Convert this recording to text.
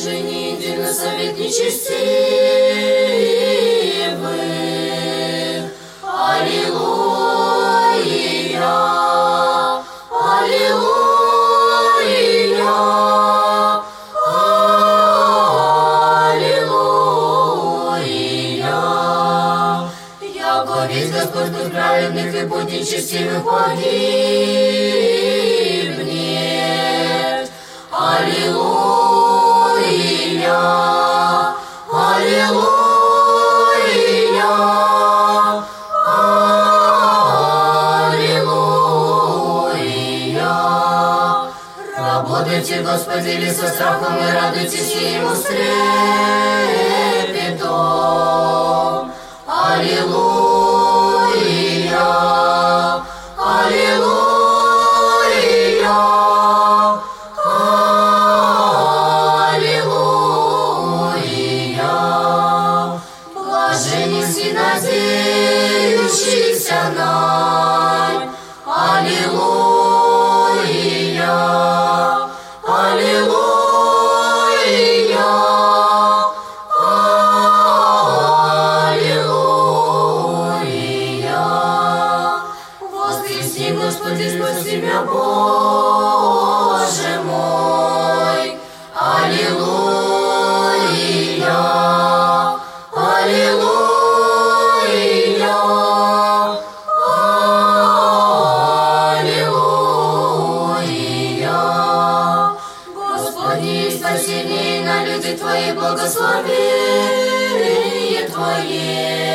жени, едино совет нечестивых. Аллилуйя, аллилуйя, аллилуйя. Яко весь Господь дух праведных и путь нечестивых погибнет. Аллилуйя, аллилуйя, аллилуйя. Работайте, Господи, ли со страхом и радуйтесь Ему с трепетом. Аллилуйя, аллилуйя, аллилуйя. Блаженен все надеющийся нань. Аллилуйя, аллилуйя, аллилуйя. Воскресни, Господи, спаси меня, Боже мой. Аллилуйя, аллилуйя, аллилуйя. Господи, спасение на люди Твои, благословение Твое.